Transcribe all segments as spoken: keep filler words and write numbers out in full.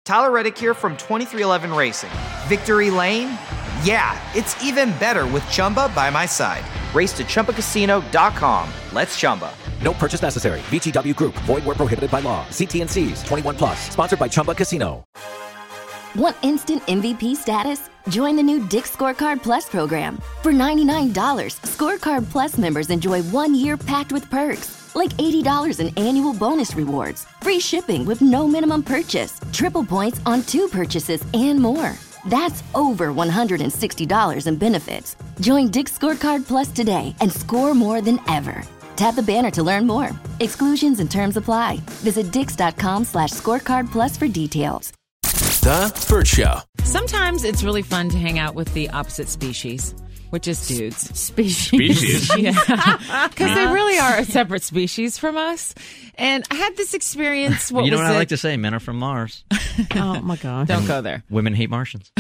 Tyler Reddick here from twenty-three eleven Racing. Victory Lane? Yeah, it's even better with Chumba by my side. Race to Chumba Casino dot com. Let's Chumba. No purchase necessary. V G W Group. Void where prohibited by law. See T and C's. twenty-one plus. Sponsored by Chumba Casino. Want instant M V P status? Join the new Dick's Scorecard Plus program. For ninety-nine dollars, Scorecard Plus members enjoy one year packed with perks, like eighty dollars in annual bonus rewards, free shipping with no minimum purchase, triple points on two purchases, and more. That's over one hundred sixty dollars in benefits. Join Dick's Scorecard Plus today and score more than ever. Tap the banner to learn more. Exclusions and terms apply. Visit dix.com slash scorecard plus for details. The Burt Show. Sometimes it's really fun to hang out with the opposite species, which is dudes. Species. Species. Yeah. Because they really are a separate species from us. And I had this experience. What you know was what it? I like to say? Men are from Mars. Oh, my God. Don't go there. Women hate Martians.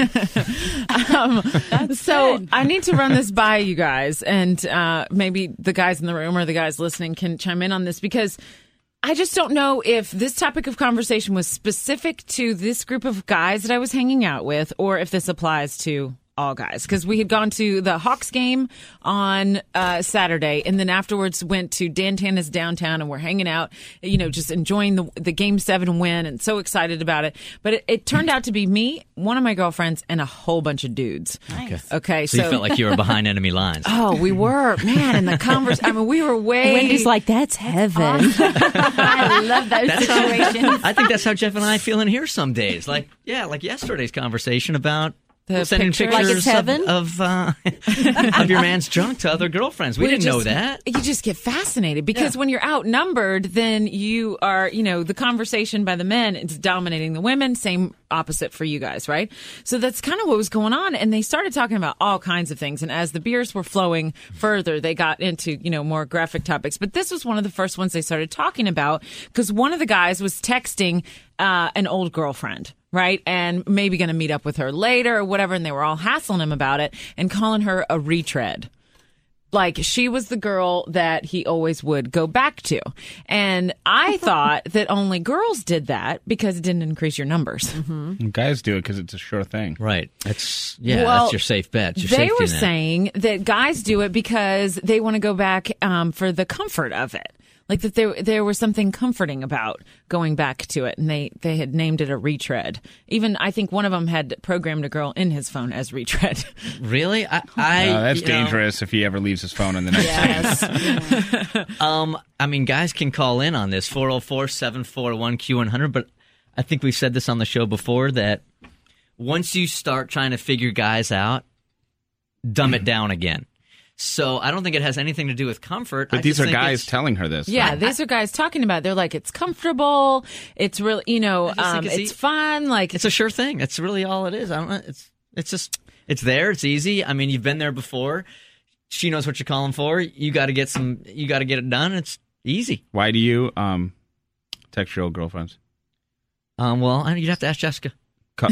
um, so good. I need to run this by you guys. And uh, maybe the guys in the room or the guys listening can chime in on this, because I just don't know if this topic of conversation was specific to this group of guys that I was hanging out with, or if this applies to all guys, because we had gone to the Hawks game on uh, Saturday, and then afterwards went to Dan Tana's downtown, and we're hanging out, you know, just enjoying the the game seven win, and so excited about it. But it, it turned out to be me, one of my girlfriends, and a whole bunch of dudes. Nice. Okay, so, so you felt like you were behind enemy lines. Oh, we were, man. And the converse. I mean, we were way. Wendy's like, that's heaven. I love those That's situations. I think that's how Jeff and I feel in here some days. Like, yeah, like yesterday's conversation about The sending picture. pictures Like it's heaven? of of, uh, of your man's junk to other girlfriends. We, We didn't just- know that. You just get fascinated because Yeah. when you're outnumbered, then you are, you know, the conversation by the men is dominating the women. Same opposite for you guys, right? So that's kind of what was going on. And they started talking about all kinds of things. And as the beers were flowing further, they got into, you know, more graphic topics. But this was one of the first ones they started talking about, because one of the guys was texting uh, an old girlfriend. Right. And maybe going to meet up with her later or whatever. And they were all hassling him about it and calling her a retread. Like she was the girl that he always would go back to. And I thought that only girls did that because it didn't increase your numbers. Mm-hmm. Guys do it because it's a sure thing. Right. That's, yeah, Well, that's your safe bet. Your they safety were net. saying that guys do it because they want to go back um, for the comfort of it. Like that there there was something comforting about going back to it, and they, they had named it a retread. Even I think one of them had programmed a girl in his phone as retread. Really? I, I No, that's you know, dangerous if he ever leaves his phone in the next Yes. Um, I mean, guys can call in on this, four oh four, seven four one, Q one hundred, but I think we've said this on the show before, that once you start trying to figure guys out, dumb it down again. So I don't think it has anything to do with comfort. But I these just are think guys it's- telling her this. Yeah, though. these are guys talking about it. They're like, it's comfortable. It's really, you know, I just think um, it's it's e- fun. Like, It's a sure thing. That's really all it is. I don't know. It's it's just it's there. It's easy. I mean, you've been there before. She knows what you're calling for. You got to get some. You got to get it done. It's easy. Why do you um, text your old girlfriends? Um. Well, I- you'd have to ask Jessica. Co-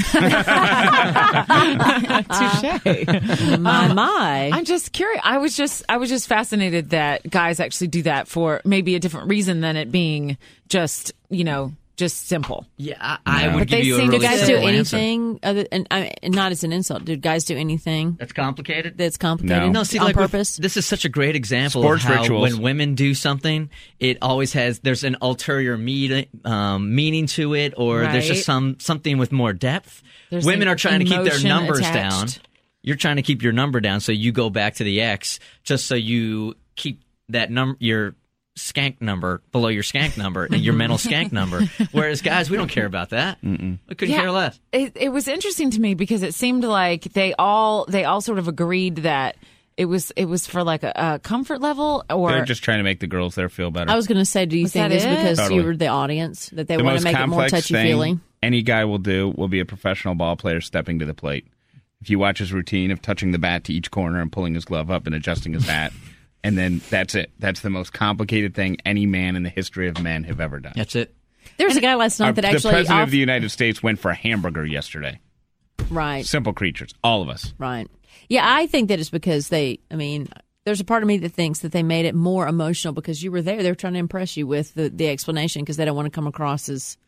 touche. My, my. I'm just curious. I was just, I was just fascinated that guys actually do that for maybe a different reason than it being just, you know, just simple. Yeah, I, I No. would But give they you a seem to Do really guys do simple answer. anything other, and I, and not as an insult? Do guys do anything That's complicated. that's complicated No, see, on like with- purpose? this is such a great example Sports of how rituals. when women do something, it always has there's an ulterior meaning, um, meaning to it, or there's Right. just some something with more depth. There's Women an are trying to keep their emotion numbers attached. down. You're trying to keep your number down, so you go back to the ex just so you keep that number your skank number below your skank number and your mental skank number. Whereas guys, we don't care about that. Mm-mm. We couldn't care less. It, it was interesting to me because it seemed like they all, they all sort of agreed that it was, it was for like a, a comfort level, or They're just trying to make the girls there feel better. I was going to say, do you Was think that it's it? because Totally. you were the audience that they the want most to make it more complex touchy thing feely? any guy will do will be a professional ball player stepping to the plate. If you watch his routine of touching the bat to each corner and pulling his glove up and adjusting his hat, and then that's it. That's the most complicated thing any man in the history of men have ever done. That's it. There was a guy last night Our- that the actually president off- of the United States went for a hamburger yesterday. right, Simple creatures, all of us. right. Yeah, I think that it's because they. I mean, there's a part of me that thinks that they made it more emotional because you were there. They were trying to impress you with the, the explanation because they don't want to come across as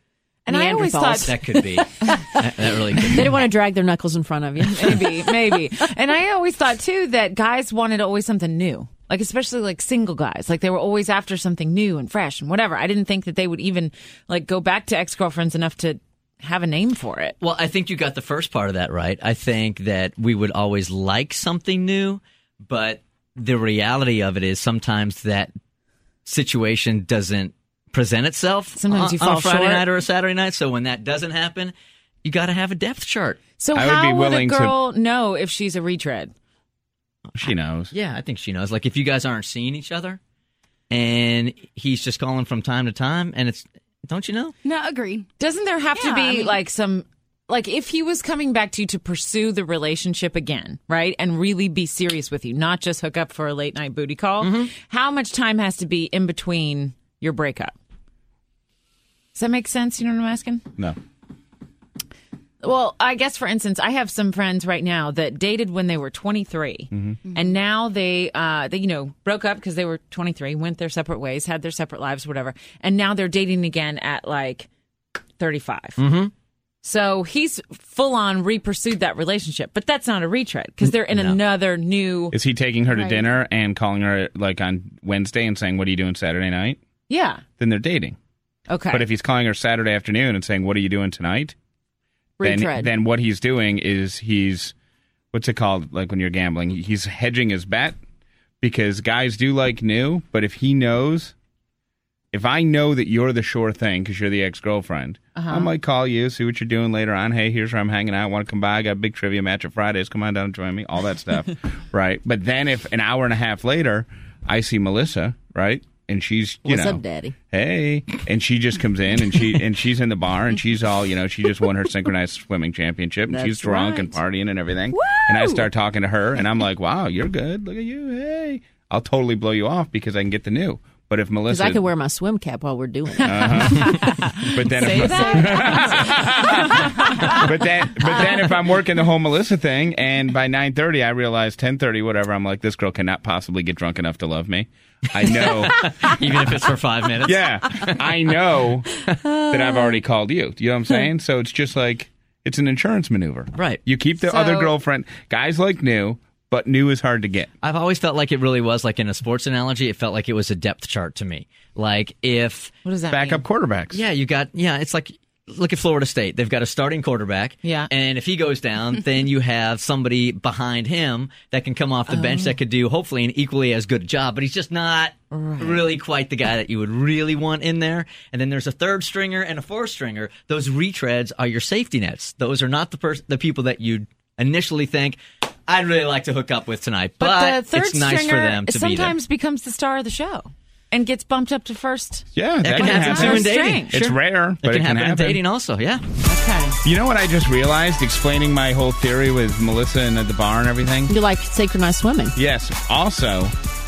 And I always thought that could be. that, that really could be. They didn't want to drag their knuckles in front of you. maybe, maybe. And I always thought too that guys wanted always something new. Like, especially like single guys, like they were always after something new and fresh and whatever. I didn't think that they would even like go back to ex-girlfriends enough to have a name for it. Well, I think you got the first part of that right. I think that we would always like something new, but the reality of it is sometimes that situation doesn't present itself Sometimes on, you fall on a Friday short. night or a Saturday night. So when that doesn't happen, you got to have a depth chart. So I would how be would a willing to- girl know if she's a retread? She knows. Yeah, I think she knows. Like if you guys aren't seeing each other and he's just calling from time to time and it's, don't you know? No, agreed. Doesn't there have Yeah, to be I mean- like some, like if he was coming back to you to pursue the relationship again, right? And really be serious with you, not just hook up for a late night booty call. Mm-hmm. How much time has to be in between your breakup? Does that make sense? You know what I'm asking? No. Well, I guess, for instance, I have some friends right now that dated when they were twenty-three, and now they, uh, they, you know, broke up because they were twenty-three, went their separate ways, had their separate lives, whatever, and now they're dating again at like thirty-five. Mm-hmm. So he's full on re-pursued that relationship, but that's not a retread because they're in No. another new. Is he taking her to Right. dinner and calling her like on Wednesday and saying, "What are you doing Saturday night?" Yeah. Then they're dating. Okay. But if he's calling her Saturday afternoon and saying, "What are you doing tonight?" Then, Retread. then what he's doing is he's, what's it called? Like when you're gambling, he's hedging his bet because guys do like new. But if he knows, if I know that you're the sure thing because you're the ex-girlfriend, I might call you, see what you're doing later on. Hey, here's where I'm hanging out. Want to come by? I got a big trivia match at Fridays. Come on down and join me. All that stuff. Right. But then if an hour and a half later, I see Melissa, right? And she's, you What's know, up, Daddy? hey, and she just comes in and she and she's in the bar and she's all, you know, she just won her synchronized swimming championship and she's That's drunk right. and partying and everything. And I start talking to her and I'm like, wow, you're good. Look at you. Hey, I'll totally blow you off because I can get the new. But if Because Melissa, I could wear my swim cap while we're doing it. but then if, but then but then if I'm working the whole Melissa thing and by nine thirty I realize ten thirty whatever, I'm like, this girl cannot possibly get drunk enough to love me. I know. Even if it's for five minutes. Yeah, I know that I've already called you. Do you know what I'm saying? So it's just like, it's an insurance maneuver. Right. You keep the So- other girlfriend. Guys like new, but new is hard to get. I've always felt like it really was, like in a sports analogy, it felt like it was a depth chart to me. Like if, what does that Backup mean? quarterbacks. yeah, you got, yeah, it's like, look at Florida State. They've got a starting quarterback. Yeah. And if he goes down, then you have somebody behind him that can come off the bench that could do hopefully an equally as good a job, but he's just not really quite the guy that you would really want in there. And then there's a third stringer and a fourth stringer. Those retreads are your safety nets. Those are not the pers- the people that you'd initially think, I'd really like to hook up with tonight, but, But the third it's nice for stringer them to be there. sometimes becomes the star of the show and gets bumped up to first. Yeah, that, can can happen happen. too in String. dating. It's Sure. rare, It but can it can happen in happen. dating also, yeah. Okay. You know what I just realized explaining my whole theory with Melissa and at the bar and everything? You like synchronized swimming. Yes. Also,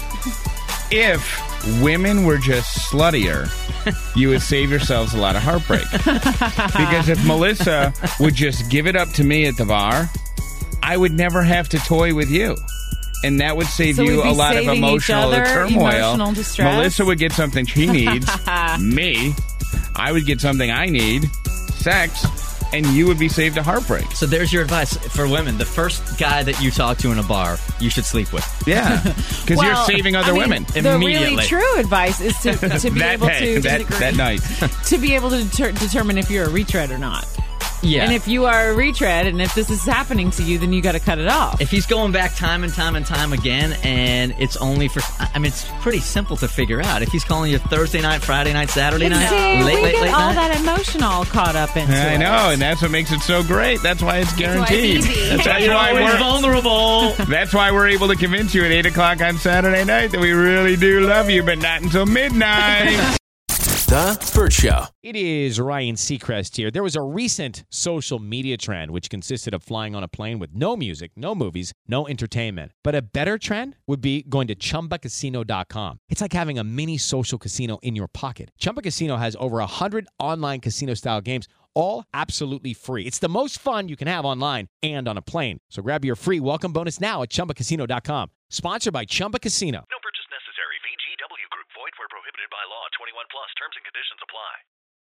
if women were just sluttier, you would save yourselves a lot of heartbreak. Because if Melissa would just give it up to me at the bar, I would never have to toy with you. And that would save So you we'd be a lot of saving each emotional other, turmoil. emotional distress? Melissa would get something she needs, me. I would get something I need, sex, and you would be saved a heartbreak. So there's your advice for women. The first guy that you talk to in a bar, you should sleep with. Yeah, because you're Well, saving other I mean, women. The really Immediately. true advice is to, to be that able day, to that, that night. to be able to deter- determine if you're a retread or not. Yeah. And if you are a retread and if this is happening to you, then you got to cut it off. If he's going back time and time and time again, and it's only for, I mean, it's pretty simple to figure out. If he's calling you Thursday night, Friday night, Saturday night, See, late, we late, get late all night. that emotion all caught up into I it. know, and that's what makes it so great. That's why it's why it's guaranteed. easy. That's why, You're why always we're, vulnerable. that's why we're able to convince you at eight o'clock on Saturday night that we really do love you, but not until midnight. The Burt Show. It is Ryan Seacrest here. There was a recent social media trend which consisted of flying on a plane with no music, no movies, no entertainment. But a better trend would be going to Chumba Casino dot com. It's like having a mini social casino in your pocket. Chumba Casino has over one hundred online casino-style games, all absolutely free. It's the most fun you can have online and on a plane. So grab your free welcome bonus now at Chumba Casino dot com. Sponsored by Chumba Casino. No purchase necessary. V G W Group. Void where prohibited by law. twenty-one plus. Terms and conditions apply.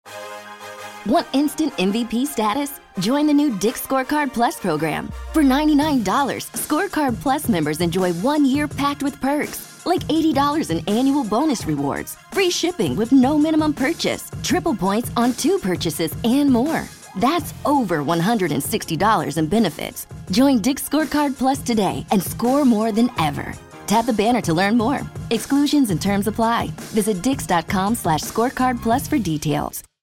Want instant M V P status? Join the new Dick's Scorecard Plus program. For ninety-nine dollars, Scorecard Plus members enjoy one year packed with perks, like eighty dollars in annual bonus rewards, free shipping with no minimum purchase, triple points on two purchases, and more. That's over one hundred sixty dollars in benefits. Join Dick's Scorecard Plus today and score more than ever. Tap the banner to learn more. Exclusions and terms apply. Visit dix.com slash scorecard plus for details.